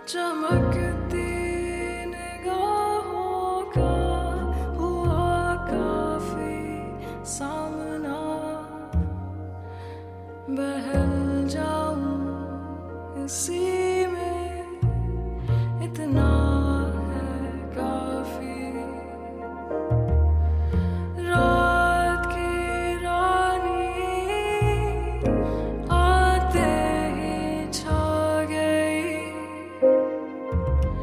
चमकती निगाहों का हुआ काफी सामना, बहल जाऊं इसी में इतना है काफी। रात की रानी आते ही छा गई,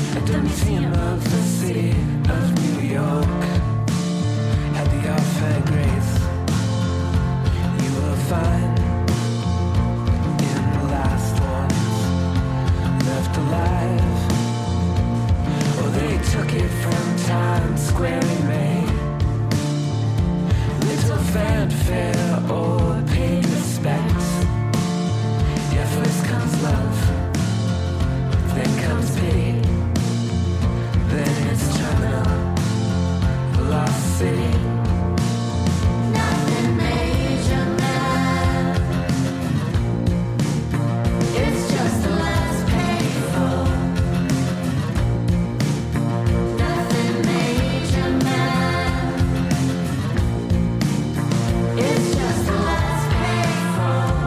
at the Museum of the City of New York. At the offhand grace, you will find in the last ones left alive. Oh, they took it from Times Square in May. Little fanfare or paid respects. Yeah, first comes love, then comes pity, then it's terminal, the lost city. Nothing major, man. It's just the last payphone. Nothing major, man. It's just the last payphone.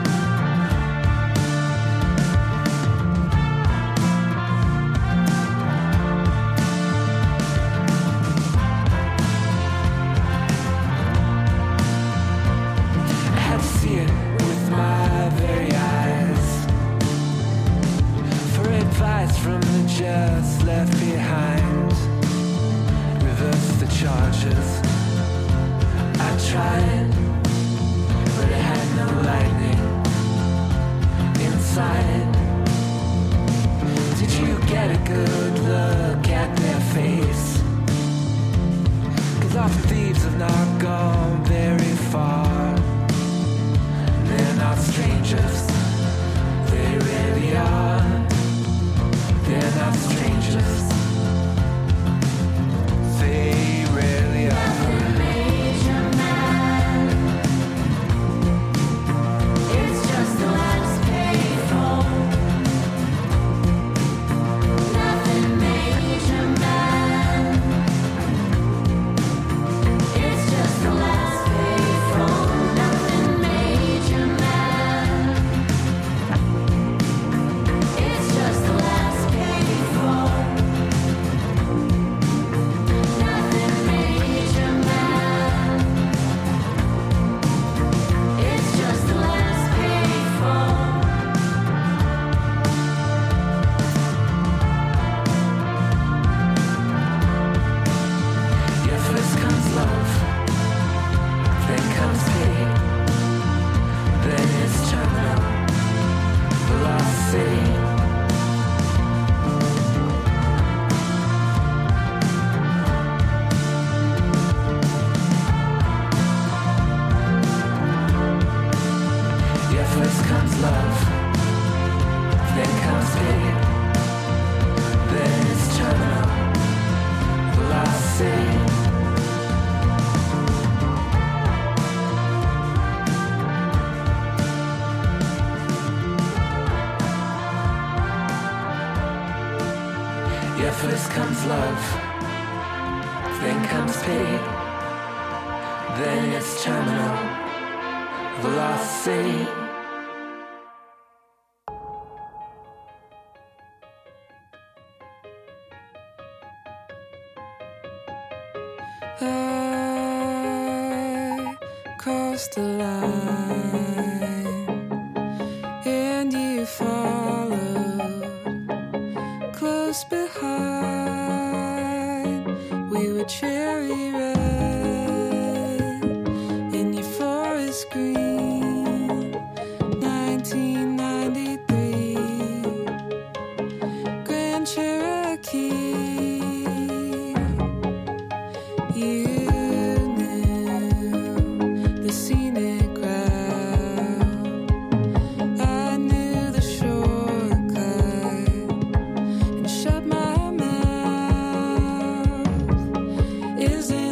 I had to see it with my very eyes. For advice from the just left behind. Reverse the charges. I tried, but it had no lightning inside. Did you get a good look at their face? 'Cause often thieves have not gone very far. They're not strangers, they really are. They're not strangers, they really are. Nothing major, man. It's just the last payphone. Nothing major, man. It's just the last payphone. Nothing major, man. It's just the last payphone. Nothing major, man. It's just the last payphone. Yeah, first comes love, then comes pity, then it's terminal, the lost city. Yeah, first comes love, then comes pity, then it's terminal, the lost city. Yeah, first comes love, then comes pity, then it's terminal, the lost city. I crossed the line and you followed close behind. We were cherry red in your forest green. 1993 Grand Cherokee. You knew the scenic route. I knew the shortcut and shut my mouth. Isn't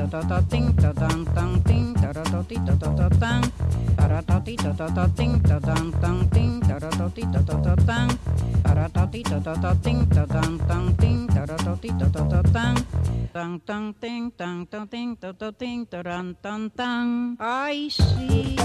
ta ta ting ta dang dang ting ta ra ta ti ta ta tang ta ra ta ti ta ting ta dang dang ting ta ra ta ti ta tang ta ra ta ti ta ting ta dang dang ting ta ra ta ti ta tang tang tang ting tang tang ting ta ting ta ran tang tang. I see.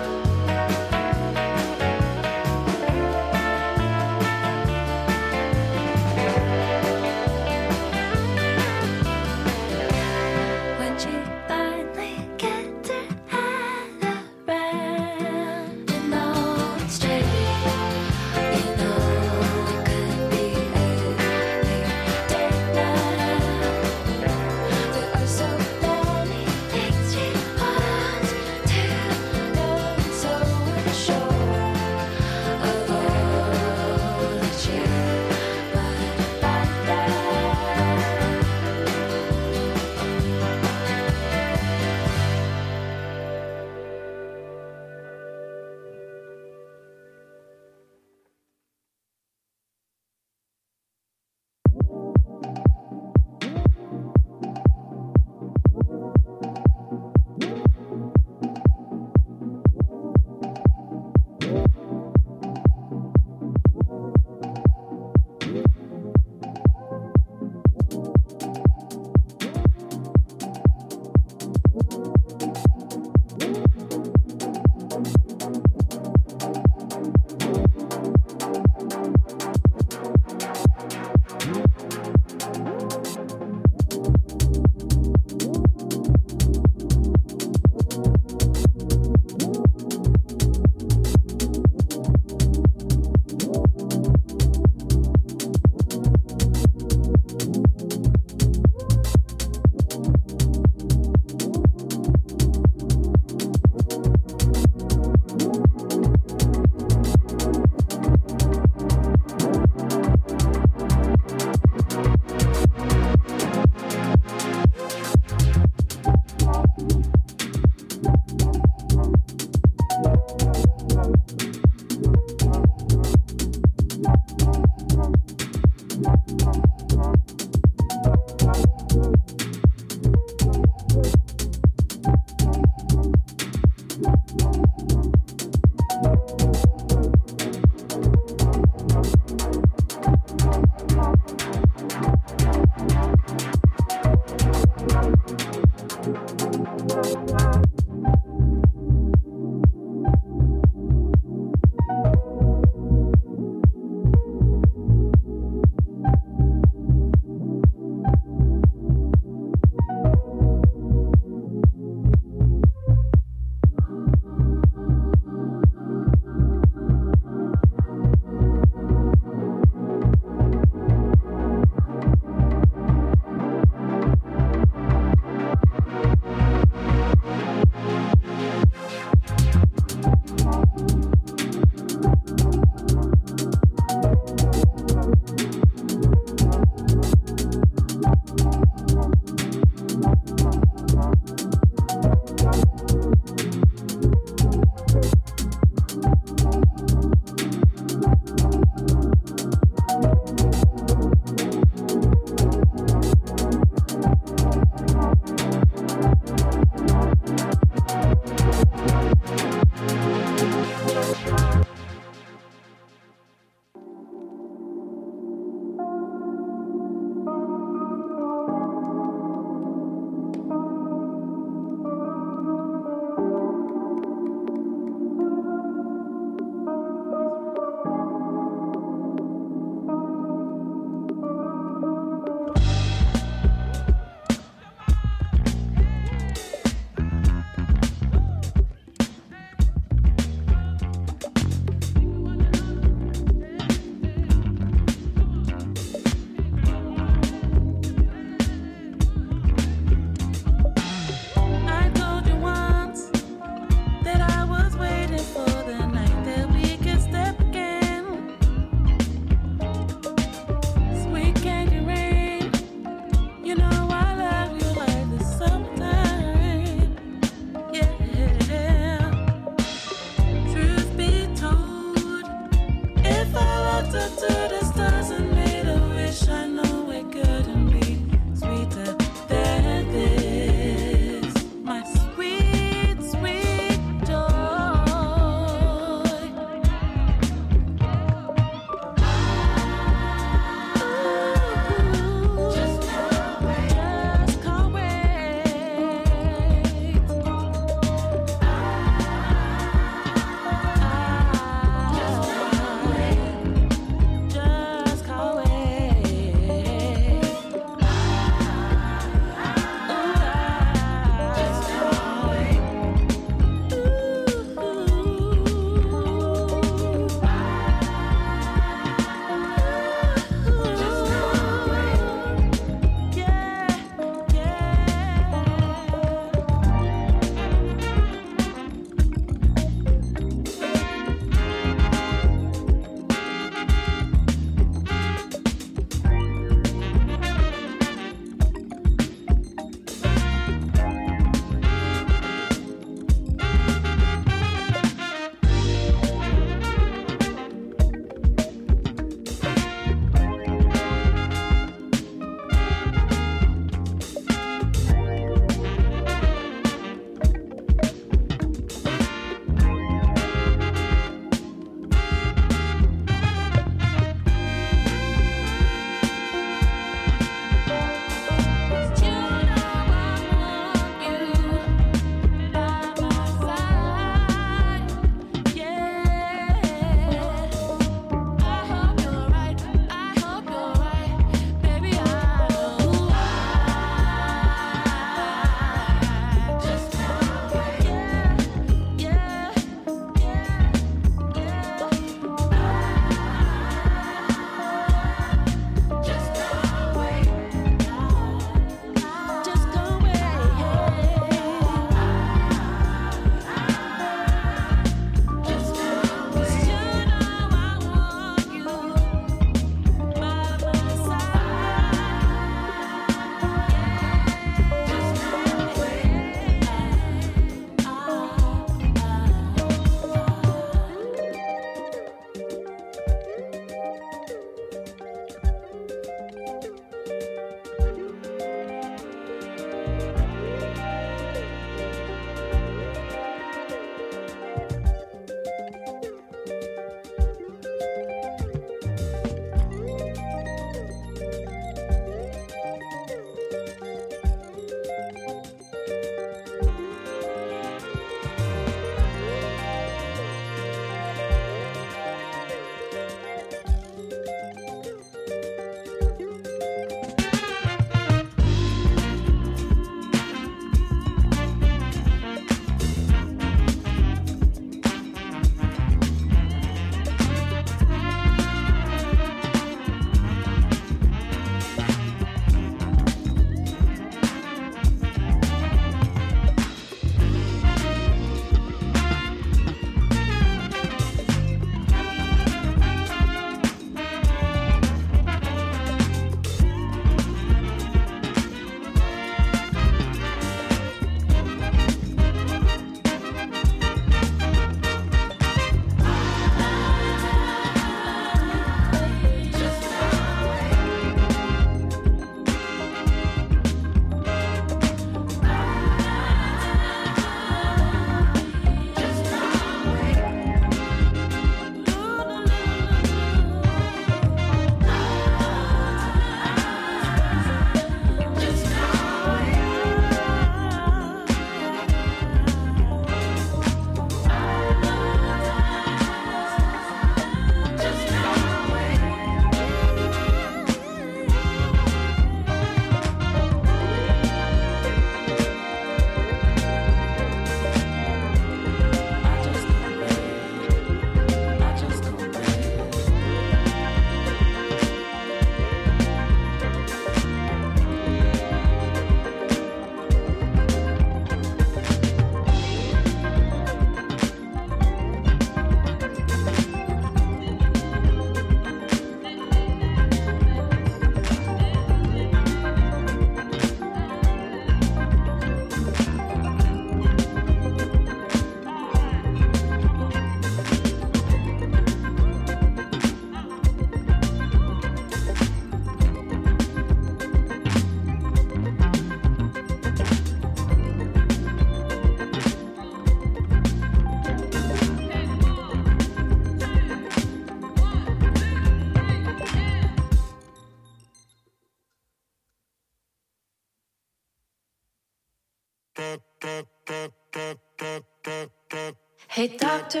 Hey doctor,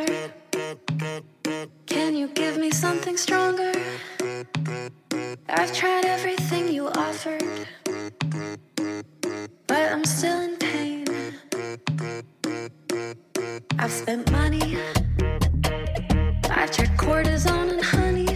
can you give me something stronger? I've tried everything you offered, but I'm still in pain. I've spent money, I checked cortisone and honey,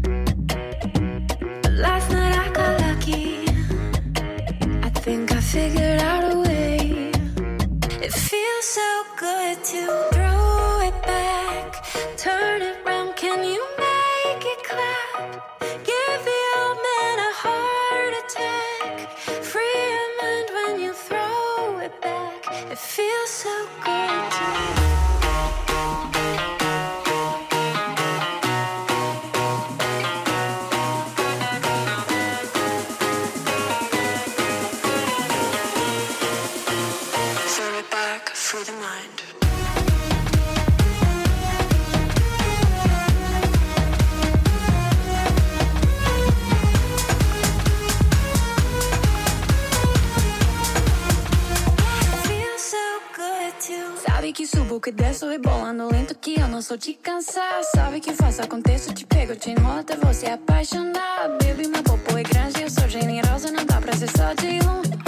but last night I got lucky. I think I figured out a way. It feels so good to throw it back, turn it round, can you make it clap? Give the old man a heart attack, free your mind when you throw it back. It feels so good to throw it back, free the mind. Sabe que subo, que desço, rebolando lento, que eu não sou de cansar. Sabe que faço, aconteço, te pego, te enrolo até você apaixonar. Baby, meu popo é grande, eu sou generosa, não dá pra ser só de um.